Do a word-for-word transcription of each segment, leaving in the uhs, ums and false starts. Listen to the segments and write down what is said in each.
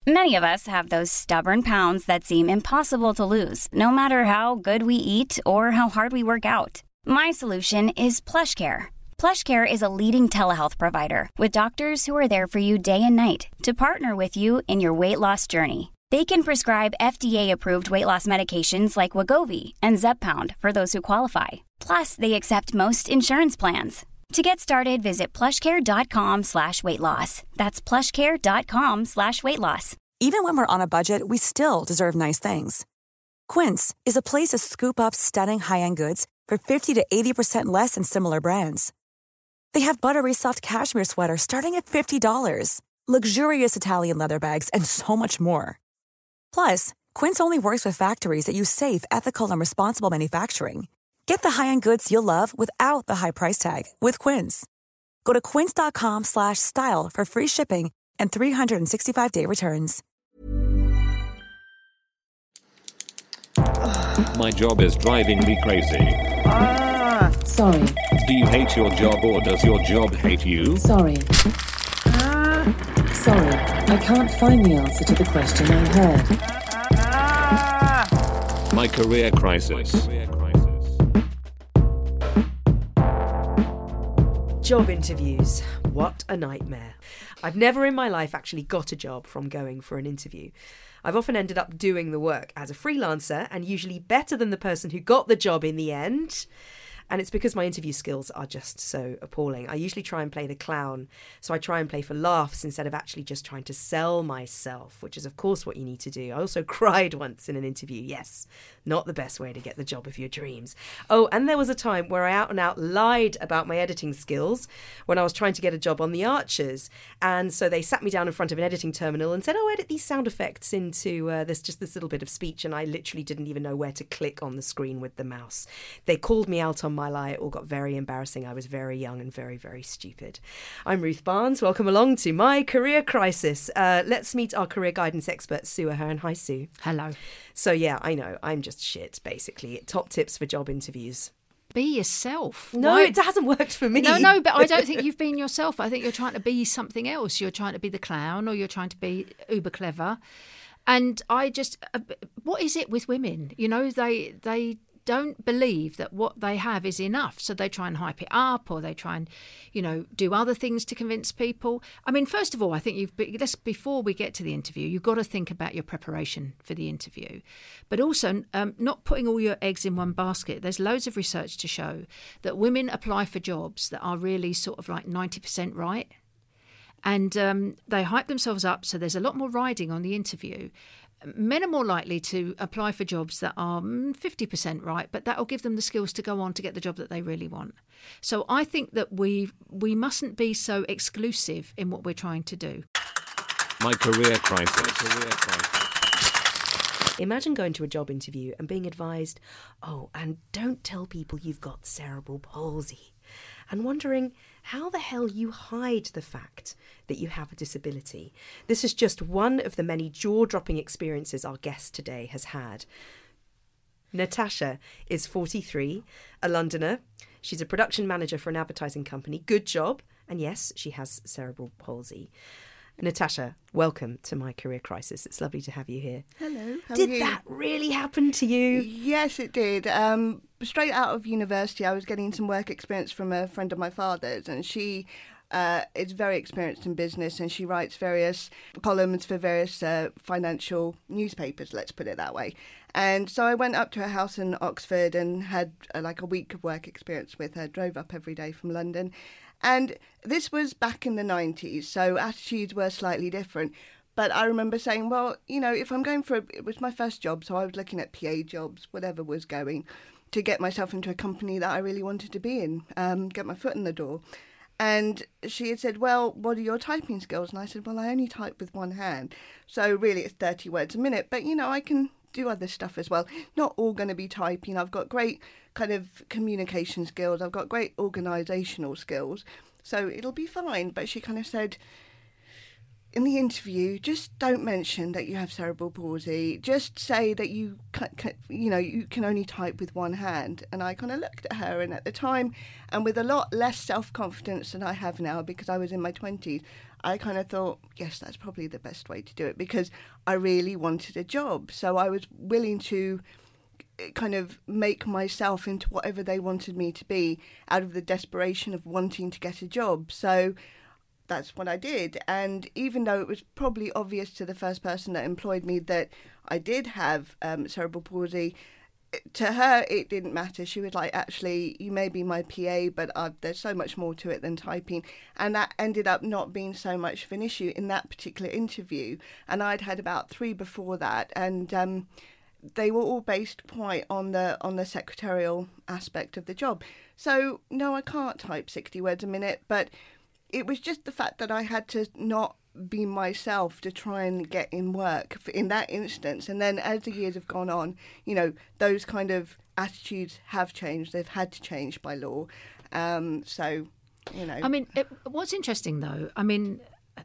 Many of us have those stubborn pounds that seem impossible to lose, no matter how good we eat or how hard we work out. My solution is PlushCare. PlushCare is a leading telehealth provider with doctors who are there for you day and night to partner with you in your weight loss journey. They can prescribe F D A-approved weight loss medications like Wegovy and Zepbound for those who qualify. Plus, they accept most insurance plans. To get started, visit plushcare.com slash weight loss. That's plushcare.com slash weight loss. Even when we're on a budget, we still deserve nice things. Quince is a place to scoop up stunning high-end goods for fifty to eighty percent less than similar brands. They have buttery soft cashmere sweaters starting at fifty dollars, luxurious Italian leather bags, and so much more. Plus, Quince only works with factories that use safe, ethical, and responsible manufacturing. Get the high-end goods you'll love without the high price tag with Quince. Go to quince.com slash style for free shipping and three sixty-five day returns. My job is driving me crazy. Ah, sorry. Do you hate your job or does your job hate you? Sorry. Ah, sorry. I can't find the answer to the question I heard. Ah, My career crisis. Job interviews. What a nightmare. I've never in my life actually got a job from going for an interview. I've often ended up doing the work as a freelancer and usually better than the person who got the job in the end. And it's because my interview skills are just so appalling. I usually try and play the clown, so I try and play for laughs instead of actually just trying to sell myself, which is, of course, what you need to do. I also cried once in an interview. Yes, not the best way to get the job of your dreams. Oh, and there was a time where I out and out lied about my editing skills when I was trying to get a job on The Archers. And so they sat me down in front of an editing terminal and said, oh, edit these sound effects into uh, this just this little bit of speech. And I literally didn't even know where to click on the screen with the mouse. They called me out on my lie. It all got very embarrassing. I was very young and very, very stupid. I'm Ruth Barnes. Welcome along to My Career Crisis. Uh, let's meet our career guidance expert, Sue Ahern. Hi, Sue. Hello. So, yeah, I know. I'm just shit, basically. Top tips for job interviews. Be yourself. No, Why? It hasn't worked for me. No, no, but I don't think you've been yourself. I think you're trying to be something else. You're trying to be the clown or you're trying to be uber clever. And I just, uh, what is it with women? You know, they they... don't believe that what they have is enough. So they try and hype it up or they try and, you know, do other things to convince people. I mean, first of all, I think you've, let's, before we get to the interview, you've got to think about your preparation for the interview. But also um, not putting all your eggs in one basket. There's loads of research to show that women apply for jobs that are really sort of like ninety percent right. And um, they hype themselves up. So there's a lot more riding on the interview. Men are more likely to apply for jobs that are fifty percent right, but that will give them the skills to go on to get the job that they really want. So I think that we we mustn't be so exclusive in what we're trying to do. My career crisis. My career crisis. Imagine going to a job interview and being advised, oh, and don't tell people you've got cerebral palsy, and wondering how the hell you hide the fact that you have a disability. This is just one of the many jaw-dropping experiences our guest today has had. Natasha is forty-three, a Londoner. She's a production manager for an advertising company. Good job. And yes, she has cerebral palsy. Natasha, welcome to My Career Crisis. It's lovely to have you here. Hello. How did are you? that really happen to you? Yes, it did. Um, straight out of university, I was getting some work experience from a friend of my father's, and she uh, is very experienced in business, and she writes various columns for various uh, financial newspapers, let's put it that way. And so I went up to her house in Oxford and had uh, like a week of work experience with her, drove up every day from London. And this was back in the nineties, so attitudes were slightly different. But I remember saying, well, you know, if I'm going for, a, it was my first job, so I was looking at P A jobs, whatever was going, to get myself into a company that I really wanted to be in, um, get my foot in the door. And she had said, well, what are your typing skills? And I said, well, I only type with one hand. So really it's thirty words a minute, but, you know, I can do other stuff as well. Not all going to be typing. I've got great kind of communication skills. I've got great organisational skills. So it'll be fine. But she kind of said, in the interview, just don't mention that you have cerebral palsy. Just say that you, can, you know, you can only type with one hand. And I kind of looked at her, and at the time, and with a lot less self-confidence than I have now, because I was in my twenties, I kind of thought, yes, that's probably the best way to do it, because I really wanted a job. So I was willing to kind of make myself into whatever they wanted me to be out of the desperation of wanting to get a job. So that's what I did. And even though it was probably obvious to the first person that employed me that I did have um, cerebral palsy, to her it didn't matter. She was like, actually, you may be my P A, but uh, there's so much more to it than typing. And that ended up not being so much of an issue in that particular interview. And I'd had about three before that, and um, they were all based quite on the on the secretarial aspect of the job. So no, I can't type sixty words a minute, but it was just the fact that I had to not be myself to try and get in work in that instance. And then as the years have gone on, you know, those kind of attitudes have changed. They've had to change by law. Um, so, you know. I mean, it, what's interesting though, I mean,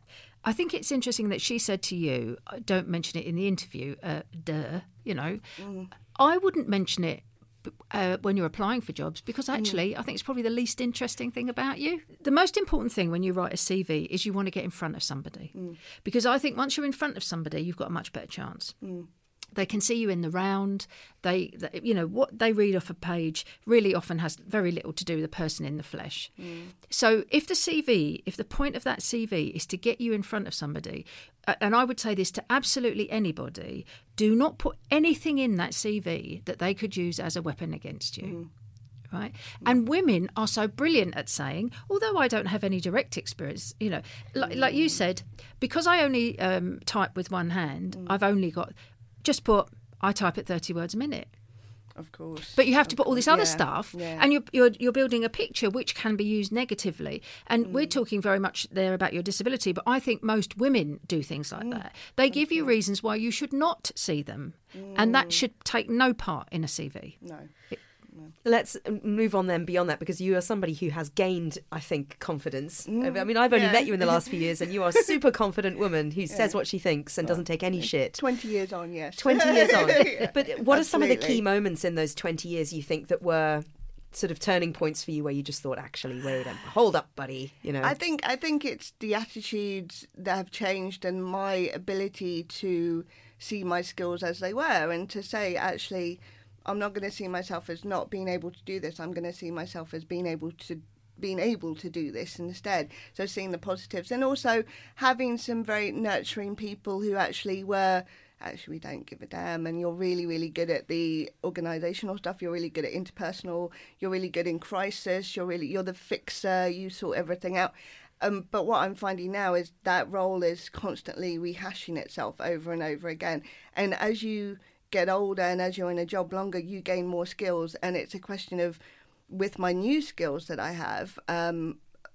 I think it's interesting that she said to you, don't mention it in the interview, uh, duh, you know. Mm. I wouldn't mention it Uh, when you're applying for jobs, because actually mm. I think it's probably the least interesting thing about you. The most important thing when you write a C V is you want to get in front of somebody, mm. because I think once you're in front of somebody, you've got a much better chance. Mm. They can see you in the round. They, they, you know, what they read off a page really often has very little to do with the person in the flesh. Mm. So if the C V, if the point of that C V is to get you in front of somebody, and I would say this to absolutely anybody, do not put anything in that C V that they could use as a weapon against you. Mm. Right. Mm. And women are so brilliant at saying, although I don't have any direct experience, you know, like, mm. like you said, because I only um, type with one hand, mm. I've only got, just put, I type at thirty words a minute. Of course. But you have to put all this other yeah, stuff, yeah. and you're, you're you're building a picture which can be used negatively. And mm. we're talking very much there about your disability, but I think most women do things like mm. that. They give you reasons why you should not see them, mm. and that should take no part in a C V. No. It, Let's move on then beyond that, because you are somebody who has gained, I think, confidence. Mm. I mean, I've only yeah. met you in the last few years, and you are a super confident woman who yeah. says what she thinks and well, doesn't take any shit. twenty years on, yes. twenty years on. yeah. But what Absolutely. are some of the key moments in those twenty years you think that were sort of turning points for you, where you just thought, actually, wait a hold up, buddy, you know? I think I think it's the attitudes that have changed, and my ability to see my skills as they were, and to say, actually, I'm not going to see myself as not being able to do this. I'm going to see myself as being able to being able to do this instead. So seeing the positives, and also having some very nurturing people who actually were, actually, we don't give a damn, and you're really, really good at the organisational stuff. You're really good at interpersonal. You're really good in crisis. You're really, you're the fixer. You sort everything out. Um, but what I'm finding now is that role is constantly rehashing itself over and over again. And as you get older and as you're in a job longer, you gain more skills, and it's a question of, with my new skills that I have, um,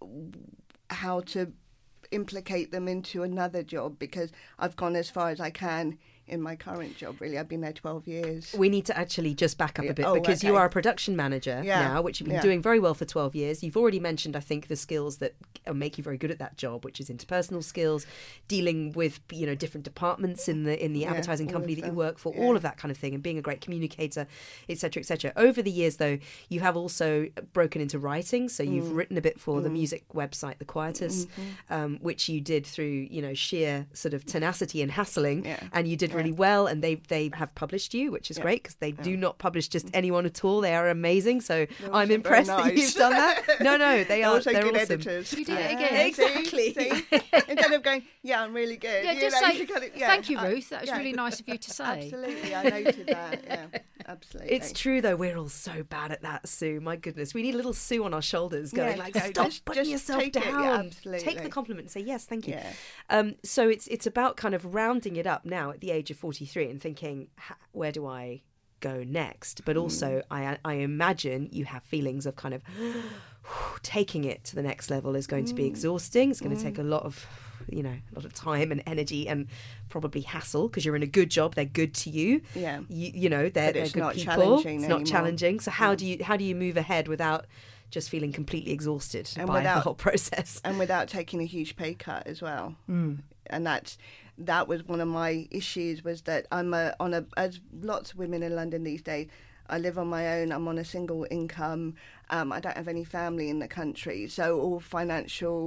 how to implicate them into another job, because I've gone as far as I can in my current job, really. I've been there twelve years. We need to actually just back up a bit, oh, because okay. you are a production manager yeah. now, which you've been yeah. doing very well for twelve years. You've already mentioned, I think, the skills that make you very good at that job, which is interpersonal skills, dealing with, you know, different departments in the in the yeah, advertising company that you work for, yeah. all of that kind of thing, and being a great communicator, et cetera, et cetera. Over the years, though, you have also broken into writing, so you've mm. written a bit for mm. the music website The Quietus, mm-hmm. um, which you did through, you know, sheer sort of tenacity and hassling, yeah. and you did yeah. really well, and they they have published you, which is yeah. great, because they yeah. do not publish just anyone at all. They are amazing, so They're I'm also impressed very that nice. you've done that. No, no, they are also they're good awesome. editors. You did it Uh, again. Exactly. See, see? Instead of going, yeah, I'm really good. Yeah, you just know, say, you kind of, yeah, thank you, uh, Ruth. That was yeah. really nice of you to say. Absolutely, I noted that. Yeah, absolutely. It's true, though. We're all so bad at that, Sue. My goodness, we need a little Sue on our shoulders, going Yeah, like, go, "Stop just- putting just yourself take it, down. yeah, absolutely. Take the compliment and say yes, thank you." Yeah. Um, so it's it's about kind of rounding it up now at the age of forty-three and thinking, where do I go next? But also, mm. I I imagine you have feelings of kind of taking it to the next level is going mm. to be exhausting. It's going mm. to take a lot of, you know, a lot of time and energy and probably hassle, because you're in a good job. They're good to you. Yeah. You, you know, they're, But it's they're good not people. challenging It's not anymore. challenging. So how Yeah. do you how do you move ahead without just feeling completely exhausted And by the without- whole process? And without taking a huge pay cut as well. Mm. And that's that was one of my issues, was that I'm a, on a, as lots of women in London these days, I live on my own, I'm on a single income, um, I don't have any family in the country, so all financial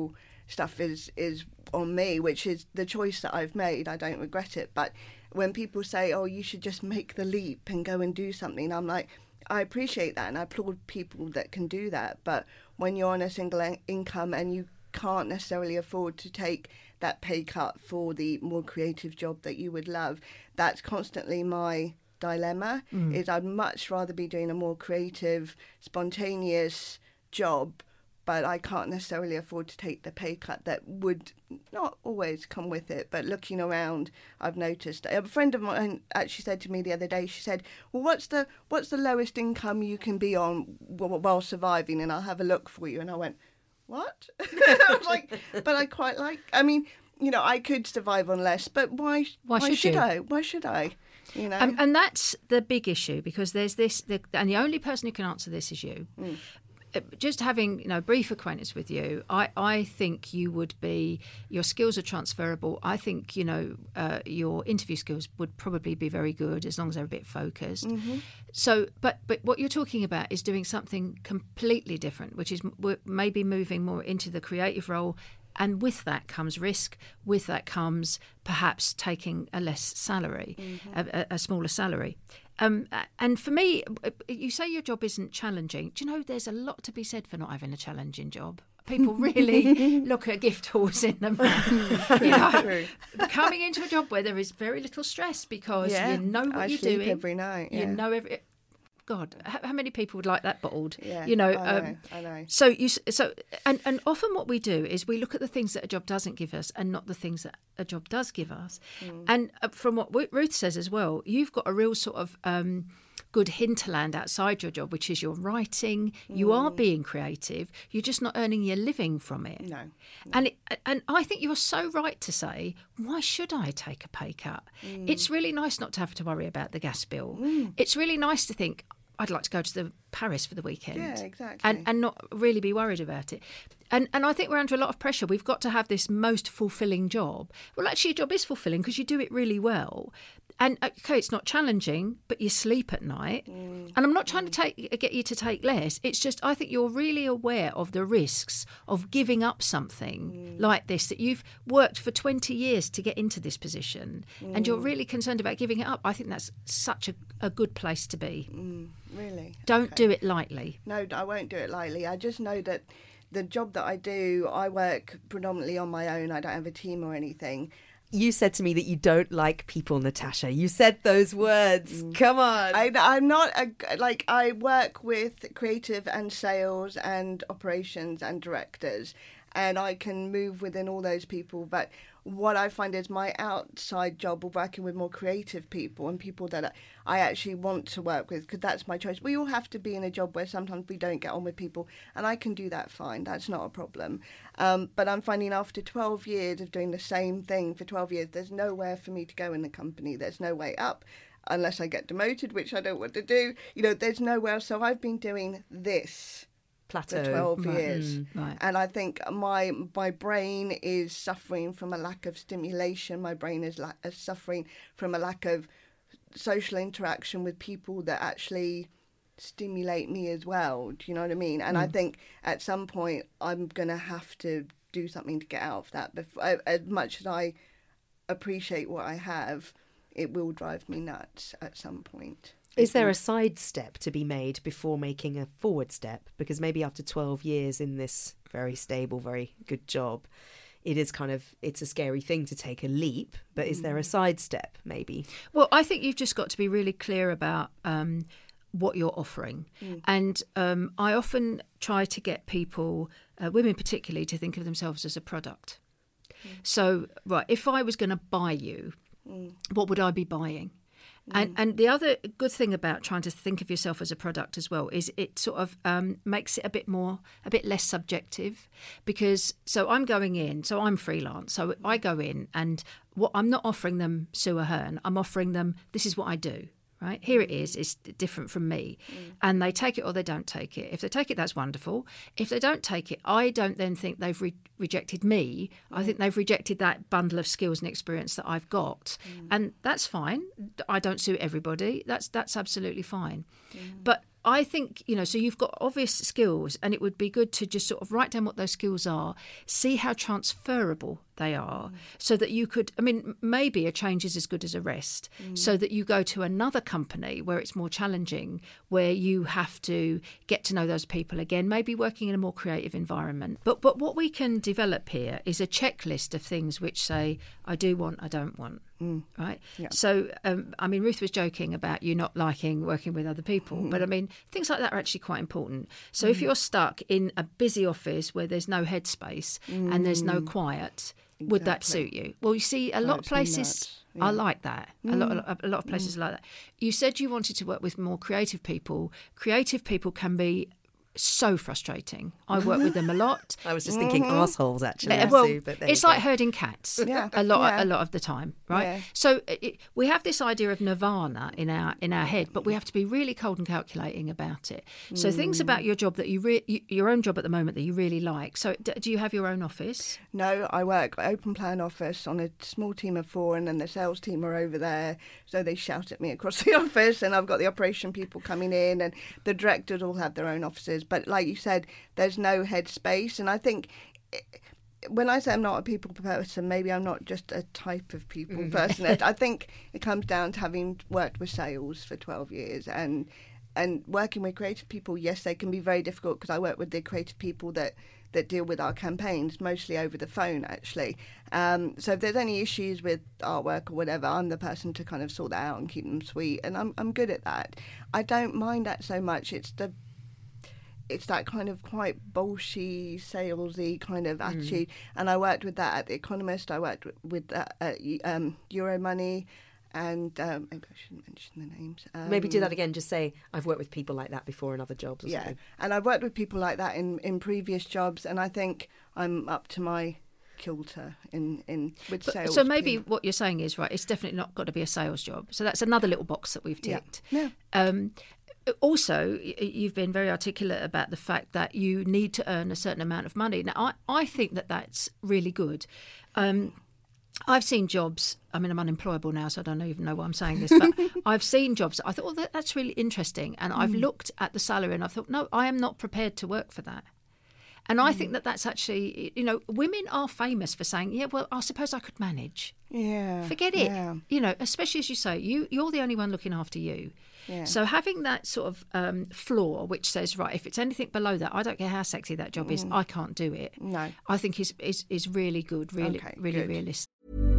stuff is is on me, which is the choice that I've made. I don't regret it. But when people say, oh, you should just make the leap and go and do something, I'm like, I appreciate that and I applaud people that can do that. But when you're on a single in- income and you can't necessarily afford to take that pay cut for the more creative job that you would love, that's constantly my dilemma. Mm. Is I'd much rather be doing a more creative, spontaneous job, but I can't necessarily afford to take the pay cut that would not always come with it. But looking around, I've noticed. A friend of mine actually said to me the other day, she said, well, what's the what's the lowest income you can be on while surviving? And I'll have a look for you. And I went, what? I was like, but I quite like, I mean, you know, I could survive on less, but why, why, why should, should you? I? Why should I? You know? And, and that's the big issue, because there's this, the, and the only person who can answer this is you. Mm. Just having, you know, brief acquaintance with you, I, I think you would be, your skills are transferable. I think, you know, uh, your interview skills would probably be very good as long as they're a bit focused. Mm-hmm. So, but but what you're talking about is doing something completely different, which is m- maybe moving more into the creative role. And with that comes risk. With that comes perhaps taking a less salary, mm-hmm. a, a smaller salary. Um, and for me, you say your job isn't challenging. Do you know there's a lot to be said for not having a challenging job? People really look at a gift horse in the mouth. You know, coming into a job where there is very little stress because yeah, you know what I you're sleep doing every night. Yeah. You know every. God, how many people would like that bottled? Yeah, you know, I know, um, I know. So you, so, and and often what we do is we look at the things that a job doesn't give us, and not the things that a job does give us. Mm. And from what Ruth says as well, you've got a real sort of um, good hinterland outside your job, which is your writing. Mm. You are being creative. You're just not earning your living from it. No, no. And it, and I think you're so right to say, why should I take a pay cut? Mm. It's really nice not to have to worry about the gas bill. Mm. It's really nice to think, I'd like to go to the Paris for the weekend. Yeah, exactly. And and not really be worried about it. And and I think we're under a lot of pressure. We've got to have this most fulfilling job. Well, actually, your job is fulfilling because you do it really well. And okay, it's not challenging, but you sleep at night. Mm. And I'm not trying mm. to take get you to take less. It's just I think you're really aware of the risks of giving up something mm. like this, that you've worked for twenty years to get into this position, mm. and you're really concerned about giving it up. I think that's such a, a good place to be. Mm, really? Don't okay. do it lightly. No, I won't do it lightly. I just know that the job that I do, I work predominantly on my own. I don't have a team or anything. You said to me that you don't like people, Natasha. You said those words. Mm. Come on. I, I'm not, a, like, I work with creative and sales and operations and directors, and I can move within all those people. But what I find is my outside job of working with more creative people and people that I actually want to work with, because that's my choice. We all have to be in a job where sometimes we don't get on with people, and I can do that fine. That's not a problem. Um, but I'm finding after twelve years of doing the same thing for twelve years, there's nowhere for me to go in the company. There's no way up unless I get demoted, which I don't want to do. You know, there's nowhere else. So I've been doing this plateau for twelve right. years. Mm, right. And I think my my brain is suffering from a lack of stimulation. My brain is, la- is suffering from a lack of social interaction with people that actually stimulate me as well. Do you know what I mean? And mm. I think at some point I'm going to have to do something to get out of that. Before, as much as I appreciate what I have, it will drive me nuts at some point. Is there a side step to be made before making a forward step? Because maybe after twelve years in this very stable, very good job, it is kind of, it's a scary thing to take a leap. But is there a side step maybe? Well, I think you've just got to be really clear about um, what you're offering. Mm. And um, I often try to get people, uh, women particularly, to think of themselves as a product. Mm. So, right, if I was going to buy you, mm. what would I be buying? And and the other good thing about trying to think of yourself as a product as well is it sort of um, makes it a bit more, a bit less subjective, because so I'm going in, so I'm freelance, so I go in and what I'm not offering them Sue Ahern, I'm offering them this is what I do. Right, here it is, it's different from me. Mm. And they take it or they don't take it. If they take it, that's wonderful. If they don't take it, I don't then think they've re- rejected me. Mm. I think they've rejected that bundle of skills and experience that I've got. Mm. And that's fine. I don't suit everybody. That's that's absolutely fine. Mm. But I think, you know, so you've got obvious skills, and it would be good to just sort of write down what those skills are, see how transferable they are, mm. so that you could, I mean, maybe a change is as good as a rest, mm. so that you go to another company where it's more challenging, where you have to get to know those people again, maybe working in a more creative environment. But but what we can develop here is a checklist of things which say, I do want, I don't want. Mm. Right. Yeah. So, um, I mean, Ruth was joking about you not liking working with other people, mm. but I mean, things like that are actually quite important. So, mm. if you're stuck in a busy office where there's no headspace mm. and there's no quiet, exactly. would that suit you? Well, you see, a lot of places yeah. are like that. Mm. A lot, of, a lot of places mm. are like that. You said you wanted to work with more creative people. Creative people can be so frustrating. I work with them a lot. I was just thinking mm-hmm. arseholes, actually. Uh, well, Sue, but it's like herding cats yeah. a lot yeah. a lot of the time, right? Yeah. So it, we have this idea of nirvana in our in our head, but we have to be really cold and calculating about it. So mm. things about your job that you, re- you your own job at the moment that you really like. So d- do you have your own office? No, I work open plan office on a small team of four, and then the sales team are over there. So they shout at me across the office, and I've got the operation people coming in, and the directors all have their own offices. But like you said, there's no headspace. And I think when I say I'm not a people person, maybe I'm not just a type of people mm-hmm. person. I think it comes down to having worked with sales for twelve years and and working with creative people. Yes, they can be very difficult because I work with the creative people that, that deal with our campaigns, mostly over the phone, actually. Um, so if there's any issues with artwork or whatever, I'm the person to kind of sort that out and keep them sweet. And I'm I'm good at that. I don't mind that so much. It's the It's that kind of quite bolshy, salesy kind of attitude. Mm. And I worked with that at The Economist. I worked with that at um, Euromoney. And um, maybe I shouldn't mention the names. Um, maybe do that again. Just say, I've worked with people like that before in other jobs or yeah. something. And I've worked with people like that in, in previous jobs. And I think I'm up to my kilter in, in with but, sales. So maybe what you're saying is, right, it's definitely not got to be a sales job. So that's another little box that we've ticked. Yeah. yeah. Um, Also, you've been very articulate about the fact that you need to earn a certain amount of money. Now, I, I think that that's really good. Um, I've seen jobs, I mean, I'm unemployable now, so I don't even know why I'm saying this, but I've seen jobs that I thought, well, that, that's really interesting. And mm. I've looked at the salary and I thought, no, I am not prepared to work for that. And I mm. think that that's actually, you know, women are famous for saying, yeah, well, I suppose I could manage. Yeah. Forget it. Yeah. You know, especially as you say, you, you're the only one looking after you. Yeah. So having that sort of um, floor which says, right, if it's anything below that, I don't care how sexy that job mm. is, I can't do it. No. I think is is, is really good, really, okay, really good. realistic.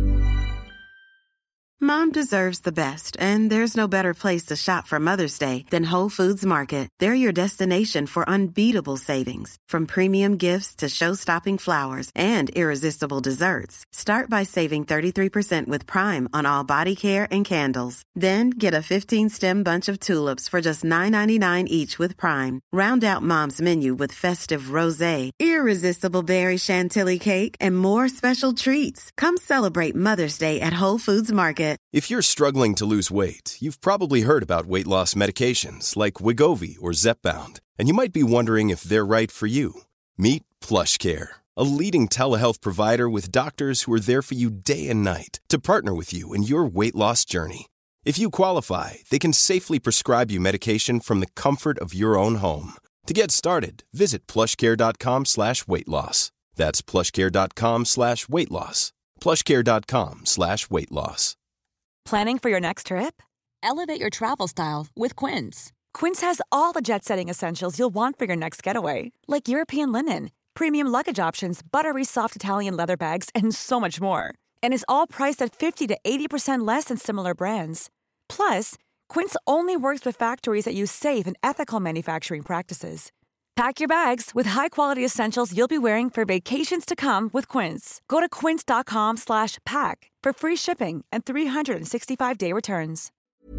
Mom deserves the best, and there's no better place to shop for Mother's Day than Whole Foods Market. They're your destination for unbeatable savings, from premium gifts to show-stopping flowers and irresistible desserts. Start by saving thirty-three percent with Prime on all body care and candles. Then get a fifteen-stem bunch of tulips for just nine ninety-nine each with Prime. Round out Mom's menu with festive rosé, irresistible berry chantilly cake, and more special treats. Come celebrate Mother's Day at Whole Foods Market. If you're struggling to lose weight, you've probably heard about weight loss medications like Wegovy or Zepbound, and you might be wondering if they're right for you. Meet PlushCare, a leading telehealth provider with doctors who are there for you day and night to partner with you in your weight loss journey. If you qualify, they can safely prescribe you medication from the comfort of your own home. To get started, visit plushcare.com slash weight loss. That's plushcare.com slash weight loss. plushcare.com slash weight loss. Planning for your next trip? Elevate your travel style with Quince. Quince has all the jet-setting essentials you'll want for your next getaway, like European linen, premium luggage options, buttery soft Italian leather bags, and so much more. And is all priced at fifty to eighty percent less than similar brands. Plus, Quince only works with factories that use safe and ethical manufacturing practices. Pack your bags with high-quality essentials you'll be wearing for vacations to come with Quince. Go to quince.com slash pack for free shipping and three sixty-five day returns.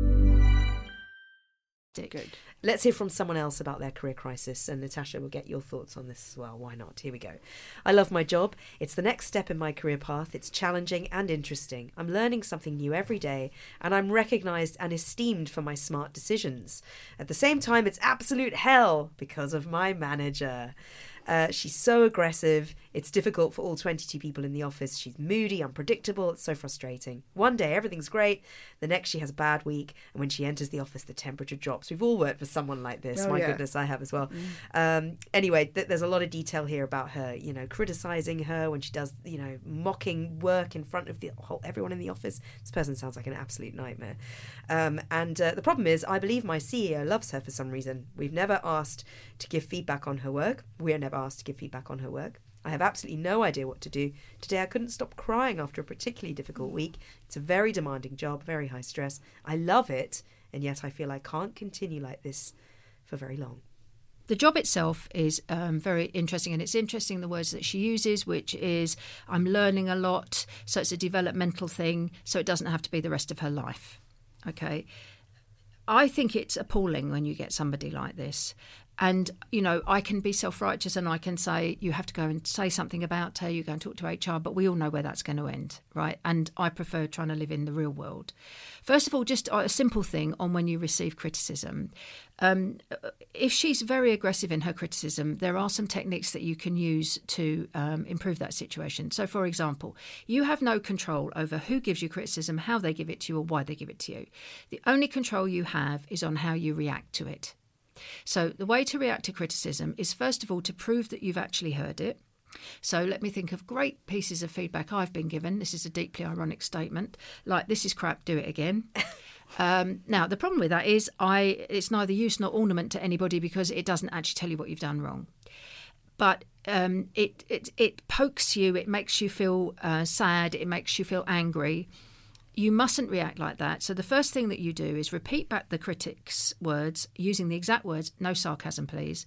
Good. Let's hear from someone else about their career crisis, and Natasha will get your thoughts on this as well. Why not? Here we go. I love my job. It's the next step in my career path. It's challenging and interesting. I'm learning something new every day, and I'm recognised and esteemed for my smart decisions. At the same time, it's absolute hell because of my manager. Uh, she's so aggressive. It's difficult for all twenty-two people in the office. She's moody, unpredictable. It's so frustrating. One day, everything's great. The next, she has a bad week. And when she enters the office, the temperature drops. We've all worked for someone like this. Oh, My yeah. goodness, I have as well. Mm. Um, anyway, th- there's a lot of detail here about her, you know, criticising her when she does, you know, mocking work in front of the whole everyone in the office. This person sounds like an absolute nightmare. Um, and uh, the problem is, I believe my C E O loves her for some reason. We've never asked to give feedback on her work. We're never asked to give feedback on her work. I have absolutely no idea what to do. Today I couldn't stop crying after a particularly difficult week. It's a very demanding job, very high stress. I love it, and yet I feel I can't continue like this for very long. The job itself is um, very interesting, and it's interesting the words that she uses, which is, I'm learning a lot, so it's a developmental thing, so it doesn't have to be the rest of her life. Okay. I think it's appalling when you get somebody like this. And, you know, I can be self-righteous and I can say, you have to go and say something about her, you go and talk to H R, but we all know where that's going to end, right? And I prefer trying to live in the real world. First of all, just a simple thing on when you receive criticism. Um, if she's very aggressive in her criticism, there are some techniques that you can use to um, improve that situation. So, for example, you have no control over who gives you criticism, how they give it to you, or why they give it to you. The only control you have is on how you react to it. So the way to react to criticism is, first of all, to prove that you've actually heard it. So let me think of great pieces of feedback I've been given. This is a deeply ironic statement, like, this is crap, do it again. um, now, the problem with that is I it's neither use nor ornament to anybody because it doesn't actually tell you what you've done wrong. But um, it, it, it pokes you, it makes you feel uh, sad, it makes you feel angry. You mustn't react like that. So the first thing that you do is repeat back the critic's words using the exact words, no sarcasm, please.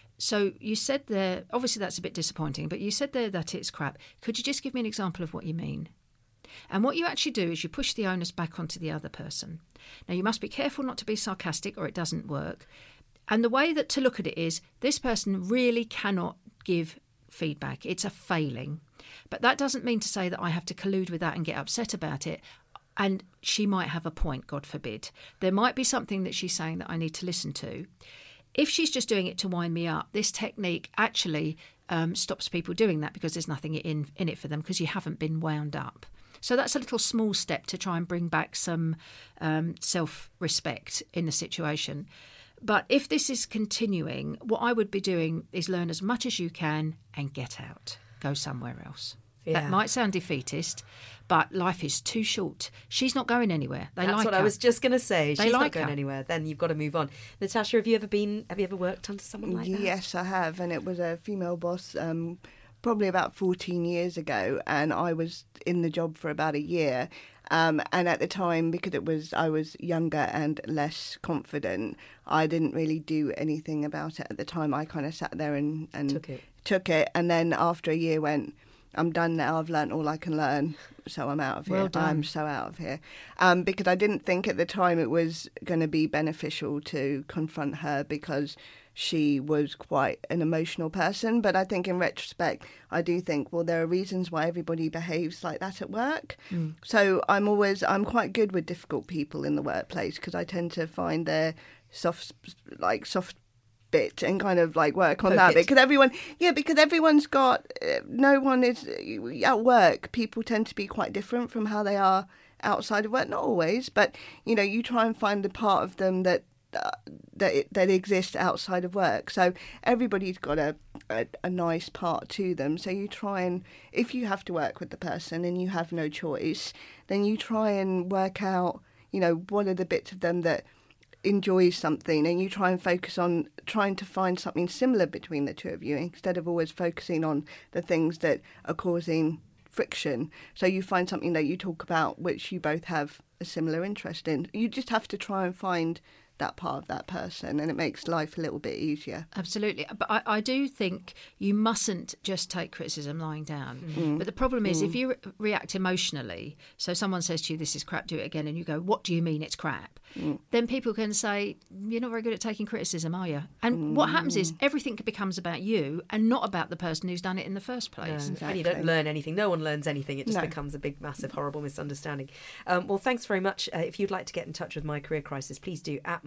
So you said there, obviously that's a bit disappointing, but you said there that it's crap. Could you just give me an example of what you mean? And what you actually do is you push the onus back onto the other person. Now, you must be careful not to be sarcastic or it doesn't work. And the way that to look at it is, this person really cannot give feedback. It's a failing. But that doesn't mean to say that I have to collude with that and get upset about it. And she might have a point, God forbid. There might be something that she's saying that I need to listen to. If she's just doing it to wind me up, this technique actually um, stops people doing that because there's nothing in, in it for them because you haven't been wound up. So that's a little small step to try and bring back some um, self-respect in the situation. But if this is continuing, what I would be doing is learn as much as you can and get out. Go somewhere else. Yeah. That might sound defeatist, but life is too short. She's not going anywhere. They That's like what her. I was just going to say. They She's like not going her. anywhere. Then you've got to move on. Natasha, have you ever been? Have you ever worked under someone like that? Yes, I have, and it was a female boss. Um, probably about fourteen years ago, and I was in the job for about a year. Um, and at the time, because it was I was younger and less confident, I didn't really do anything about it at the time. I kind of sat there and, and Took it. took it, and then after a year went, I'm done now. I've learnt all I can learn, so I'm out of here. Well done. I'm so out of here. Um, because I didn't think at the time it was going to be beneficial to confront her because she was quite an emotional person. But I think in retrospect, I do think, well, there are reasons why everybody behaves like that at work. Mm. So I'm always, I'm quite good with difficult people in the workplace because I tend to find their soft, like soft bit and kind of like work on Poke that it. bit because everyone yeah because everyone's got uh, no one is at work. People tend to be quite different from how they are outside of work, not always, but you know, you try and find the part of them that uh, that that exists outside of work. So everybody's got a, a a nice part to them, so you try and, if you have to work with the person and you have no choice, then you try and work out, you know, what are the bits of them that enjoys something, and you try and focus on trying to find something similar between the two of you instead of always focusing on the things that are causing friction. So you find something that you talk about which you both have a similar interest in. You just have to try and find that part of that person, and it makes life a little bit easier. Absolutely. But I, I do think you mustn't just take criticism lying down. Mm. But the problem is mm. if you re- react emotionally, so someone says to you, this is crap, do it again, and you go, what do you mean it's crap? Mm. Then people can say, you're not very good at taking criticism, are you? And mm. what happens is everything becomes about you and not about the person who's done it in the first place. No, exactly. And you don't learn anything. No one learns anything. It just No. becomes a big, massive, horrible misunderstanding. Um, well, thanks very much. Uh, if you'd like to get in touch with My Career Crisis, please do at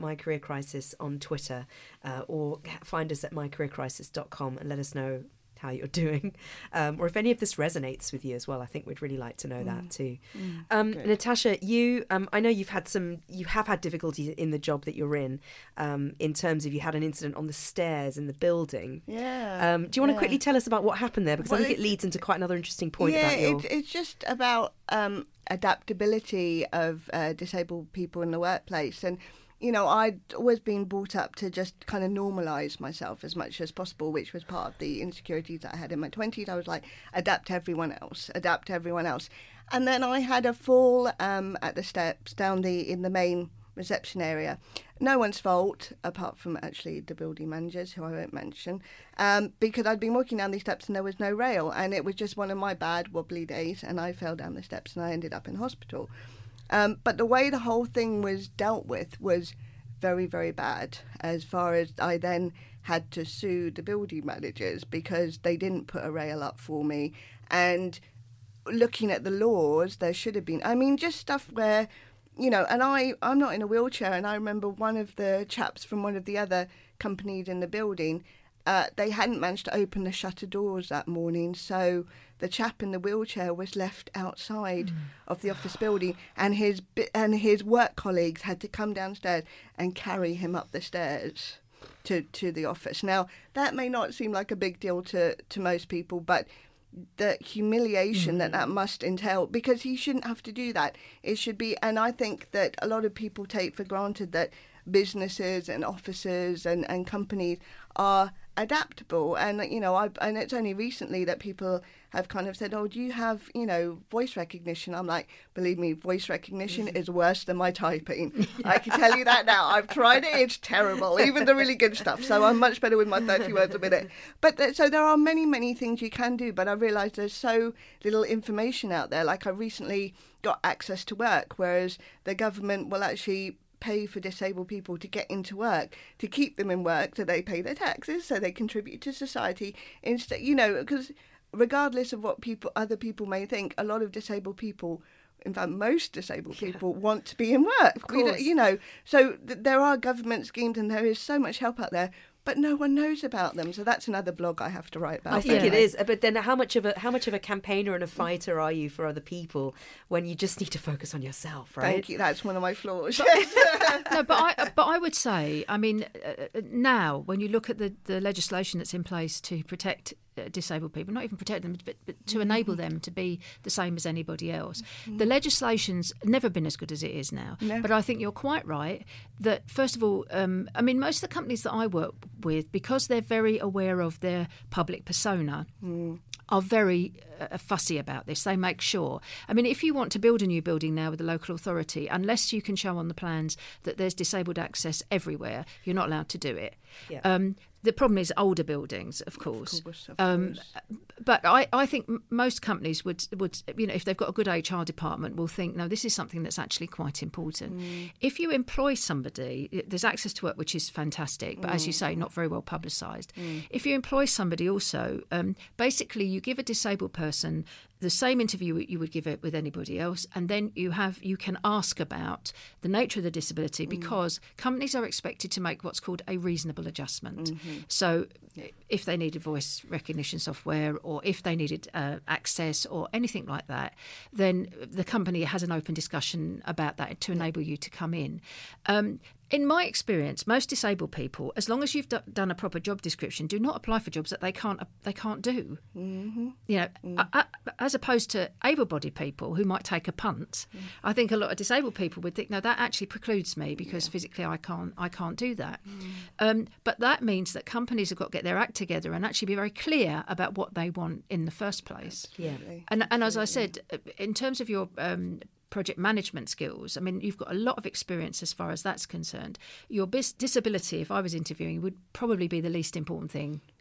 My Career Crisis on Twitter uh, or find us at my career crisis dot com and let us know how you're doing, um, or if any of this resonates with you as well. I think we'd really like to know mm. that too. Mm, um, Natasha, you, um, I know you've had some, you have had difficulties in the job that you're in, um, in terms of you had an incident on the stairs in the building. Yeah. Um, do you want yeah. to quickly tell us about what happened there? Because well, I think it, it leads into quite another interesting point yeah, about your... it, it's just about um, adaptability of uh, disabled people in the workplace. And you know, I'd always been brought up to just kind of normalise myself as much as possible, which was part of the insecurities that I had in my twenties. I was like, adapt to everyone else, adapt to everyone else. And then I had a fall um, at the steps down the in the main reception area. No one's fault, apart from actually the building managers, who I won't mention, um, because I'd been walking down these steps and there was no rail. And it was just one of my bad wobbly days, and I fell down the steps and I ended up in hospital. Um, but the way the whole thing was dealt with was very, very bad, as far as I then had to sue the building managers because they didn't put a rail up for me. And looking at the laws, there should have been, I mean, just stuff where, you know, and I, I'm not in a wheelchair, and I remember one of the chaps from one of the other companies in the building, uh, they hadn't managed to open the shutter doors that morning, so the chap in the wheelchair was left outside mm. of the office building, and his and his work colleagues had to come downstairs and carry him up the stairs to, to the office. Now, that may not seem like a big deal to, to most people, but the humiliation mm. that that must entail, because he shouldn't have to do that. It should be, and I think that a lot of people take for granted that businesses and offices and, and companies are adaptable, and you know, I and it's only recently that people have kind of said, "Oh, do you have you know voice recognition?" I'm like, believe me, voice recognition is worse than my typing. I can tell you that now. I've tried it; it's terrible, even the really good stuff. So I'm much better with my thirty words a minute. But th- so there are many, many things you can do. But I realise there's so little information out there. Like I recently got access to work, whereas the government will actually pay for disabled people to get into work, to keep them in work, so they pay their taxes, so they contribute to society. Instead, you know, because regardless of what people, other people may think, a lot of disabled people, in fact, most disabled people, yeah. want to be in work. We don't, you know, so th- there are government schemes, and there is so much help out there, but no one knows about them. So that's another blog I have to write about. I think yeah. it is. But then how much of a how much of a campaigner and a fighter are you for other people when you just need to focus on yourself, right? Thank you. That's one of my flaws. No, but I but I would say, I mean, uh, now when you look at the, the legislation that's in place to protect uh, disabled people, not even protect them, but, but to enable them to be the same as anybody else, mm-hmm. the legislation's never been as good as it is now. No. But I think you're quite right that, first of all, um, I mean, most of the companies that I work with, because they're very aware of their public persona, mm. are very uh, fussy about this. They make sure. I mean, if you want to build a new building now with the local authority, unless you can show on the plans that there's disabled access everywhere, you're not allowed to do it. Yeah. Um, the problem is older buildings, of course. Of course, of um, course. But I, I think m- most companies would, would, you know, if they've got a good H R department, will think, no, this is something that's actually quite important. Mm. If you employ somebody, there's access to work, which is fantastic, but mm. as you say, not very well publicised. Mm. If you employ somebody also, um, basically you give a disabled person the same interview you would give it with anybody else, and then you have you can ask about the nature of the disability, because mm. companies are expected to make what's called a reasonable adjustment. Mm-hmm. So if they needed voice recognition software, or if they needed uh, access or anything like that, then the company has an open discussion about that to enable you to come in. Um, In my experience, most disabled people, as long as you've d- done a proper job description, do not apply for jobs that they can't they can't do. Mm-hmm. You know, mm. a, a, as opposed to able-bodied people who might take a punt. Mm. I think a lot of disabled people would think, no, that actually precludes me because yeah. physically I can't I can't do that. Mm. Um, but that means that companies have got to get their act together and actually be very clear about what they want in the first place. Yeah. And and as I said, in terms of your um, project management skills, I mean, you've got a lot of experience as far as that's concerned. Your bis- disability, if I was interviewing, would probably be the least important thing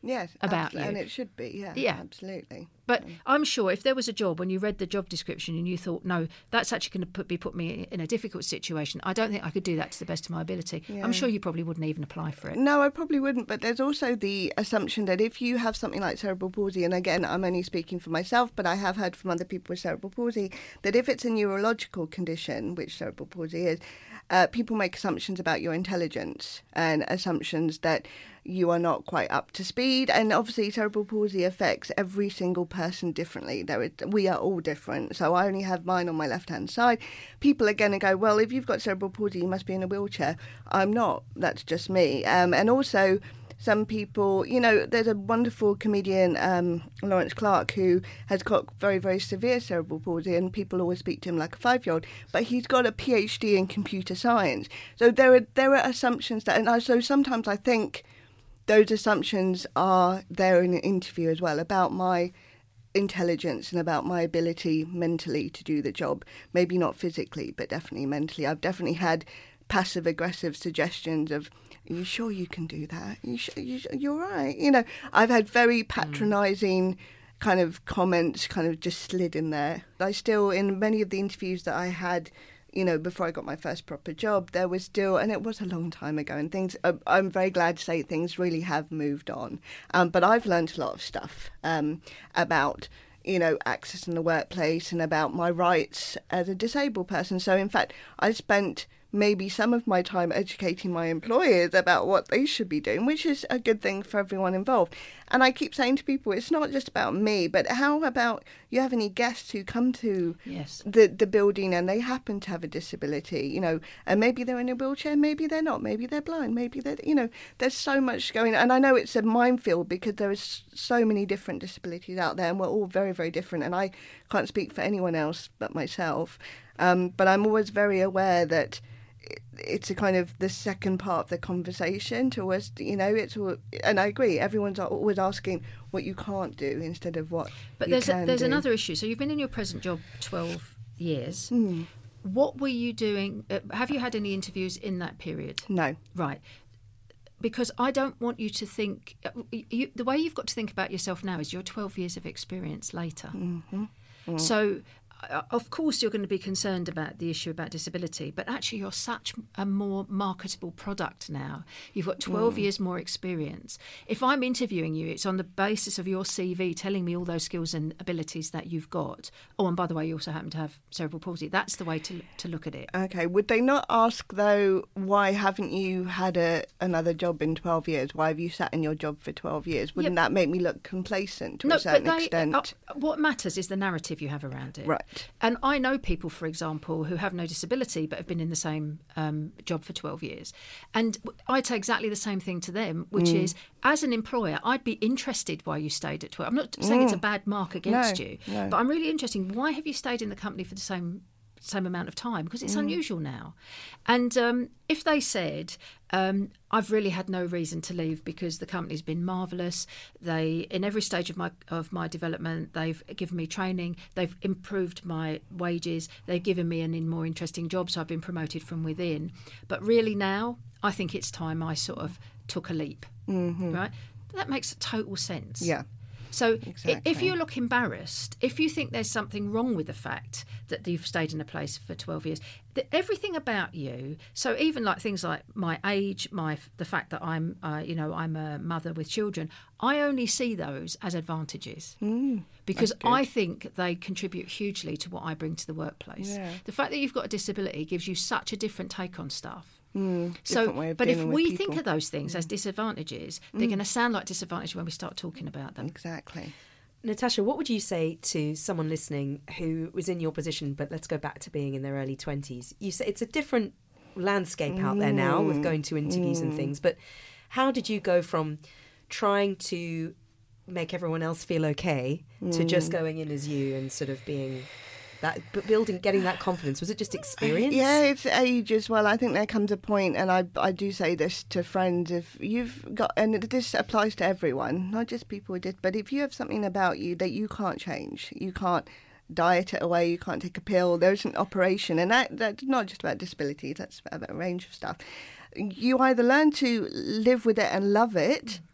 Yes, about absolutely. you. And it should be, yeah, Yeah. absolutely. But I'm sure if there was a job when you read the job description and you thought, no, that's actually going to put, be put me in a difficult situation, I don't think I could do that to the best of my ability. Yeah. I'm sure you probably wouldn't even apply for it. No, I probably wouldn't. But there's also the assumption that if you have something like cerebral palsy, and again, I'm only speaking for myself, but I have heard from other people with cerebral palsy, that if it's a neurological condition, which cerebral palsy is, uh, people make assumptions about your intelligence and assumptions that you are not quite up to speed. And obviously cerebral palsy affects every single person differently. There is, we are all different. So I only have mine on my left-hand side. People are going to go, well, if you've got cerebral palsy, you must be in a wheelchair. I'm not. That's just me. Um, and also some people, you know, there's a wonderful comedian, um, Lawrence Clark, who has got very, very severe cerebral palsy, and people always speak to him like a five-year-old, but he's got a PhD in computer science. So there are there are assumptions that, and I, so sometimes I think those assumptions are there in an interview as well about my intelligence and about my ability mentally to do the job. Maybe not physically, but definitely mentally. I've definitely had passive-aggressive suggestions of, are you sure you can do that? Are you sure, you, you're right. You know, I've had very patronising kind of comments kind of just slid in there. I still, in many of the interviews that I had, you know, before I got my first proper job, there was still, and it was a long time ago, and things, I'm very glad to say things really have moved on. Um, but I've learned a lot of stuff um, about, you know, access in the workplace and about my rights as a disabled person. So, in fact, I spent maybe some of my time educating my employers about what they should be doing, which is a good thing for everyone involved. And I keep saying to people, it's not just about me, but how about you have any guests who come to yes. the, the building and they happen to have a disability, you know, and maybe they're in a wheelchair, maybe they're not, maybe they're blind, maybe they're, you know, there's so much going on. And I know it's a minefield because there is so many different disabilities out there and we're all very, very different. And I can't speak for anyone else but myself. Um, but I'm always very aware that it's a kind of the second part of the conversation towards, you know, it's all, and I agree, everyone's always asking what you can't do instead of what but you there's can a, there's do. another issue. So you've been in your present job twelve years. Mm. What were you doing? Uh, have you had any interviews in that period? No. Right. Because I don't want you to think, you, the way you've got to think about yourself now is you're twelve years of experience later. Mm-hmm. Mm. So of course you're going to be concerned about the issue about disability, but actually you're such a more marketable product now. You've got twelve mm. years more experience. If I'm interviewing you, it's on the basis of your C V telling me all those skills and abilities that you've got. Oh, and by the way, you also happen to have cerebral palsy. That's the way to to look at it. Okay. Would they not ask, though, why haven't you had a, another job in twelve years? Why have you sat in your job for twelve years? Wouldn't yeah. that make me look complacent to no, a certain but they, extent? Uh, what matters is the narrative you have around it. Right. And I know people, for example, who have no disability but have been in the same um, job for twelve years. And I'd say exactly the same thing to them, which mm. is, as an employer, I'd be interested why you stayed at twelve. I'm not saying mm. it's a bad mark against no, you, no. but I'm really interested. Why have you stayed in the company for the same same amount of time? Because it's mm. unusual now. And um, if they said, um, I've really had no reason to leave because the company's been marvellous, they, in every stage of my of my development, they've given me training, they've improved my wages, they've given me an in more interesting job, so I've been promoted from within. But really now, I think it's time I sort of took a leap, mm-hmm. right? That makes total sense. Yeah. So exactly. if you look embarrassed, if you think there's something wrong with the fact that you've stayed in a place for twelve years, that everything about you, so even like things like my age, my the fact that I'm, uh, you know, I'm a mother with children, I only see those as advantages mm, because I think they contribute hugely to what I bring to the workplace. Yeah. The fact that you've got a disability gives you such a different take on stuff. Mm, so, but if we people. think of those things mm. as disadvantages, they're mm. going to sound like disadvantages when we start talking about them. Exactly. Natasha, what would you say to someone listening who was in your position, but let's go back to being in their early twenties? You say it's a different landscape out there now with going to interviews mm. and things, but how did you go from trying to make everyone else feel okay mm. to just going in as you and sort of being... that, but building, getting that confidence, was it just experience? Yeah, it's age as well. I think there comes a point, and I I do say this to friends, if you've got, and this applies to everyone, not just people with this, but if you have something about you that you can't change, you can't diet it away, you can't take a pill, there's an operation, and that that's not just about disabilities, that's about a range of stuff. You either learn to live with it and love it,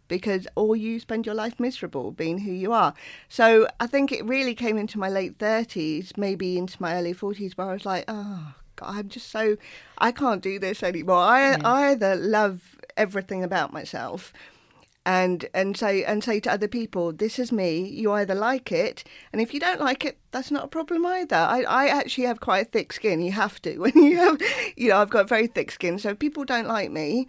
because or you spend your life miserable being who you are. So I think it really came into my late thirties, maybe into my early forties, where I was like, oh, God, I'm just so, I can't do this anymore. I, yeah. I either love everything about myself and and say and say to other people, this is me, you either like it, and if you don't like it, that's not a problem either. I, I actually have quite a thick skin. You have to. When you have, you know, I've got very thick skin, so if people don't like me,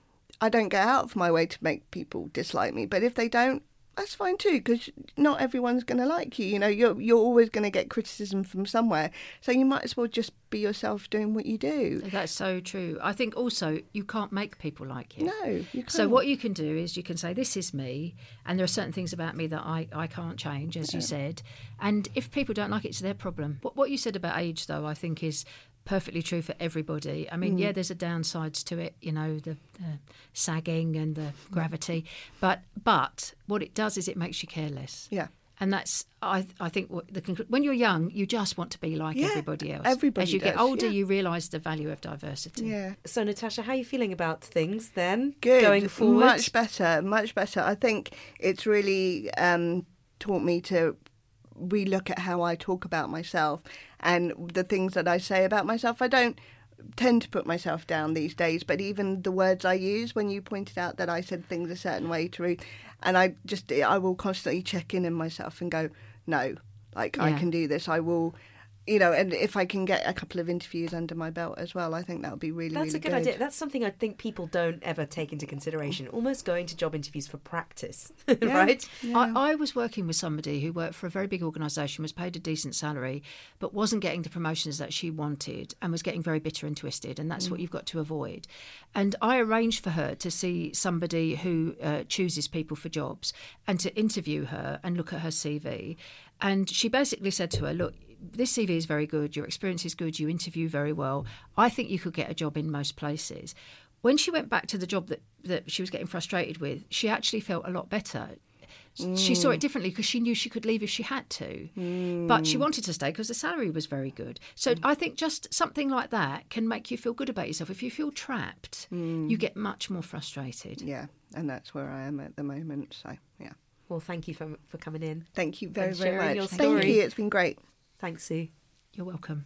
I don't go out of my way to make people dislike me. But if they don't, that's fine too, because not everyone's going to like you. You know, you're you're always going to get criticism from somewhere. So you might as well just be yourself doing what you do. That's so true. I think also you can't make people like you. No, you can't. So what you can do is you can say, this is me, and there are certain things about me that I, I can't change, as yeah. you said. And if people don't like it, it's their problem. What, what you said about age, though, I think is perfectly true for everybody. I mean, mm. yeah, there's a downsides to it, you know, the uh, sagging and the gravity, but but what it does is it makes you careless. Yeah. And that's, I I think, what the conclu- when you're young, you just want to be like yeah, everybody else. Everybody As you does, get older, yeah. you realise the value of diversity. Yeah. So, Natasha, how are you feeling about things then? Good. Going forward? Much better, much better. I think it's really um, taught me to relook at how I talk about myself and the things that I say about myself. I don't tend to put myself down these days, but even the words I use, when you pointed out that I said things a certain way to Ruth, and I just, I will constantly check in in myself and go, no, like yeah. I can do this. I will, you know, and if I can get a couple of interviews under my belt as well, I think that would be really, That's really a good, good idea. That's something I think people don't ever take into consideration, almost going to job interviews for practice, yeah. right? Yeah. I, I was working with somebody who worked for a very big organisation, was paid a decent salary, but wasn't getting the promotions that she wanted and was getting very bitter and twisted, and that's mm. what you've got to avoid. And I arranged for her to see somebody who uh, chooses people for jobs and to interview her and look at her C V. And she basically said to her, look, this C V is very good, your experience is good, you interview very well. I think you could get a job in most places. When she went back to the job that, that she was getting frustrated with, she actually felt a lot better. Mm. She saw it differently because she knew she could leave if she had to. Mm. But she wanted to stay because the salary was very good. So mm. I think just something like that can make you feel good about yourself. If you feel trapped, mm. you get much more frustrated. Yeah, and that's where I am at the moment. So, yeah. Well, thank you for for coming in. Thank you very, and very much. Your Thank you. It's been great. Thanks, Sue. You're welcome.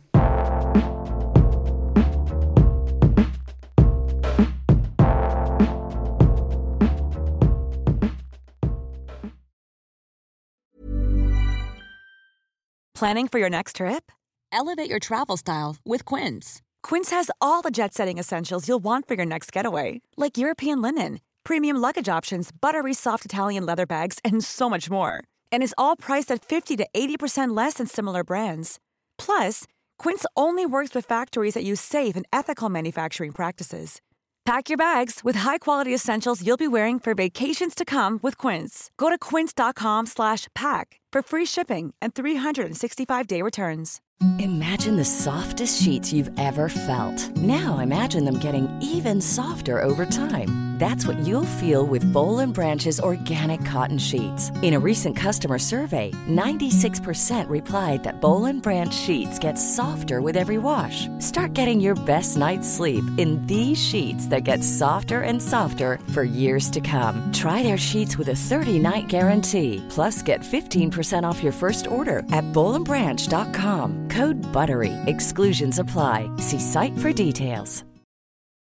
Planning for your next trip? Elevate your travel style with Quince. Quince has all the jet-setting essentials you'll want for your next getaway, like European linen, premium luggage options, buttery soft Italian leather bags, and so much more. And is all priced at fifty to eighty percent less than similar brands. Plus, Quince only works with factories that use safe and ethical manufacturing practices. Pack your bags with high-quality essentials you'll be wearing for vacations to come with Quince. Go to quince.com slash pack for free shipping and three sixty-five day returns. Imagine the softest sheets you've ever felt. Now imagine them getting even softer over time. That's what you'll feel with Boll and Branch's organic cotton sheets. In a recent customer survey, ninety-six percent replied that Boll and Branch sheets get softer with every wash. Start getting your best night's sleep in these sheets that get softer and softer for years to come. Try their sheets with a thirty-night guarantee. Plus, get fifteen percent off your first order at boll and branch dot com. Code BUTTERY. Exclusions apply. See site for details.